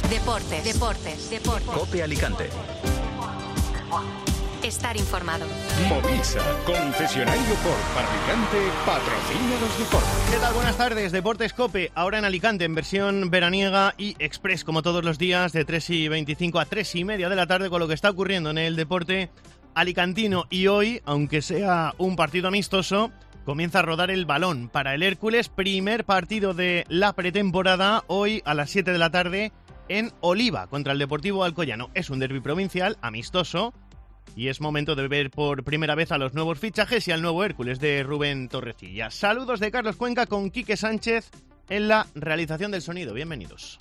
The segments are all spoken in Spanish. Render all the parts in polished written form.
Deportes. COPE Alicante. Estar informado. Movisa, concesionario Ford para Alicante, patrocina los deportes. ¿Qué tal? Buenas tardes, Deportes COPE, ahora en Alicante, en versión veraniega y express, como todos los días, de 3:25 a 3:30 de la tarde, con lo que está ocurriendo en el deporte alicantino. Y hoy, aunque sea un partido amistoso, comienza a rodar el balón para el Hércules, primer partido de la pretemporada, hoy a las 7 de la tarde en Oliva, contra el Deportivo Alcoyano. Es un derbi provincial, amistoso, y es momento de ver por primera vez a los nuevos fichajes y al nuevo Hércules de Rubén Torrecilla. Saludos de Carlos Cuenca con Quique Sánchez en la realización del sonido. Bienvenidos.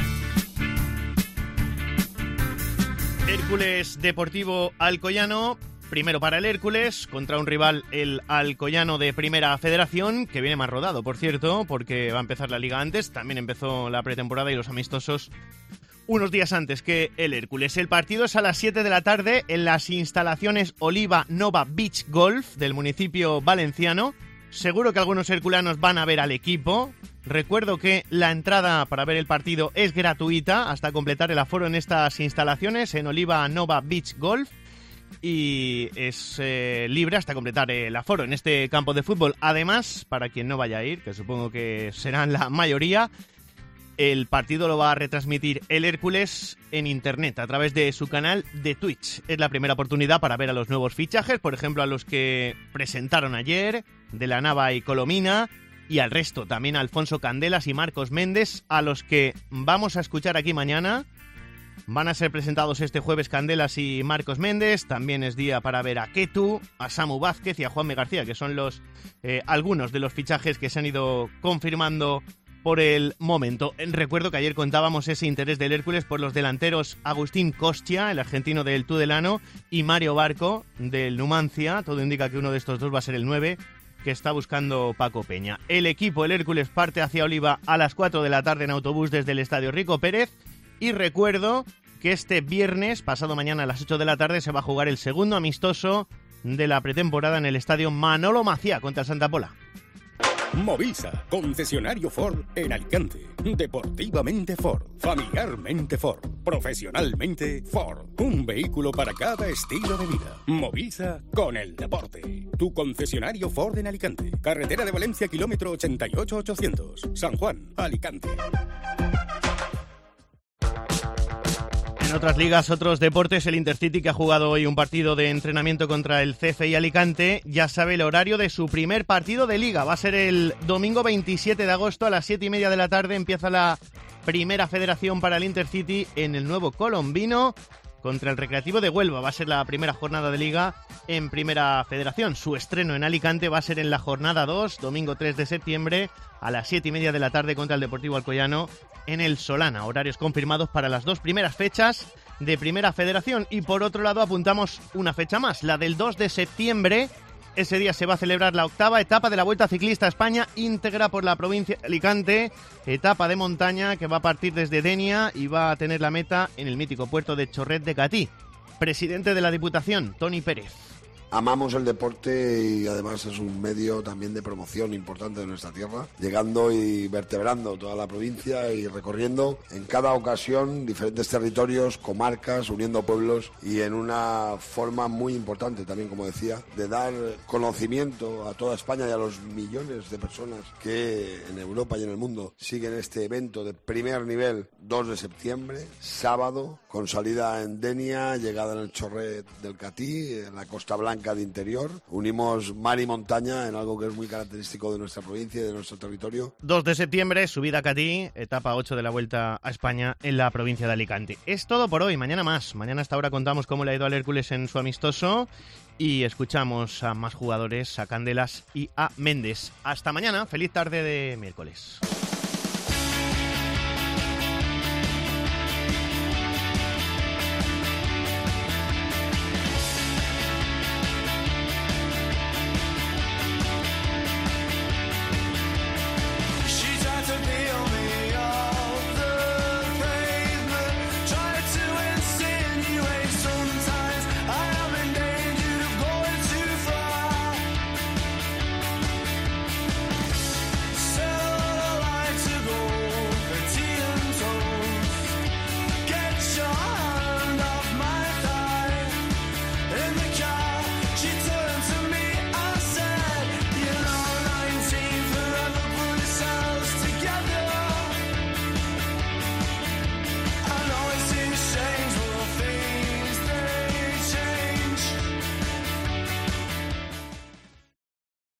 Hércules Deportivo Alcoyano, primero para el Hércules, contra un rival, el Alcoyano de Primera Federación, que viene más rodado, por cierto, porque va a empezar la liga antes. También empezó la pretemporada y los amistosos unos días antes que el Hércules. El partido es a las 7 de la tarde en las instalaciones Oliva Nova Beach Golf del municipio valenciano. Seguro que algunos herculanos van a ver al equipo. Recuerdo que la entrada para ver el partido es gratuita hasta completar el aforo en estas instalaciones en Oliva Nova Beach Golf. Y es libre hasta completar el aforo en este campo de fútbol. Además, para quien no vaya a ir, que supongo que serán la mayoría, el partido lo va a retransmitir el Hércules en internet a través de su canal de Twitch. Es la primera oportunidad para ver a los nuevos fichajes, por ejemplo a los que presentaron ayer, de la Nava y Colomina, y al resto, también a Alfonso Candelas y Marcos Méndez, a los que vamos a escuchar aquí mañana. Van a ser presentados este jueves Candelas y Marcos Méndez. También es día para ver a Ketu, a Samu Vázquez y a Juanme García, que son los algunos de los fichajes que se han ido confirmando por el momento. Recuerdo que ayer contábamos ese interés del Hércules por los delanteros Agustín Costia, el argentino del Tudelano, y Mario Barco, del Numancia. Todo indica que uno de estos dos va a ser el 9, que está buscando Paco Peña. El equipo, el Hércules, parte hacia Oliva a las 4 de la tarde en autobús desde el Estadio Rico Pérez. Y recuerdo que este viernes, pasado mañana a las 8 de la tarde, se va a jugar el segundo amistoso de la pretemporada en el Estadio Manolo Maciá contra el Santa Pola. Movisa, concesionario Ford en Alicante. Deportivamente Ford, familiarmente Ford, profesionalmente Ford. Un vehículo para cada estilo de vida. Movisa con el deporte. Tu concesionario Ford en Alicante. Carretera de Valencia, kilómetro 88-800. San Juan, Alicante. En otras ligas, otros deportes, el Intercity, que ha jugado hoy un partido de entrenamiento contra el CFI Alicante, ya sabe el horario de su primer partido de liga. Va a ser el domingo 27 de agosto a las 7:30 de la tarde. Empieza la primera federación para el Intercity en el nuevo Colombino contra el Recreativo de Huelva. Va a ser la primera jornada de liga en Primera Federación. Su estreno en Alicante va a ser en la jornada 2, domingo 3 de septiembre, a las 7:30 de la tarde contra el Deportivo Alcoyano en el Solana. Horarios confirmados para las dos primeras fechas de Primera Federación. Y por otro lado apuntamos una fecha más, la del 2 de septiembre. Ese día se va a celebrar la octava etapa de la Vuelta Ciclista a España íntegra por la provincia de Alicante. Etapa de montaña que va a partir desde Denia y va a tener la meta en el mítico puerto de Chorret de Catí. Presidente de la Diputación, Toni Pérez. Amamos el deporte y además es un medio también de promoción importante de nuestra tierra, llegando y vertebrando toda la provincia y recorriendo en cada ocasión diferentes territorios, comarcas, uniendo pueblos y en una forma muy importante también, como decía, de dar conocimiento a toda España y a los millones de personas que en Europa y en el mundo siguen este evento de primer nivel. 2 de septiembre, sábado, con salida en Denia, llegada en el Chorret del Catí, en la Costa Blanca de interior. Unimos mar y montaña en algo que es muy característico de nuestra provincia y de nuestro territorio. 2 de septiembre, subida a Catí, etapa 8 de la Vuelta a España en la provincia de Alicante. Es todo por hoy, mañana más. Mañana a esta hora contamos cómo le ha ido al Hércules en su amistoso y escuchamos a más jugadores, a Candelas y a Méndez. Hasta mañana, feliz tarde de miércoles.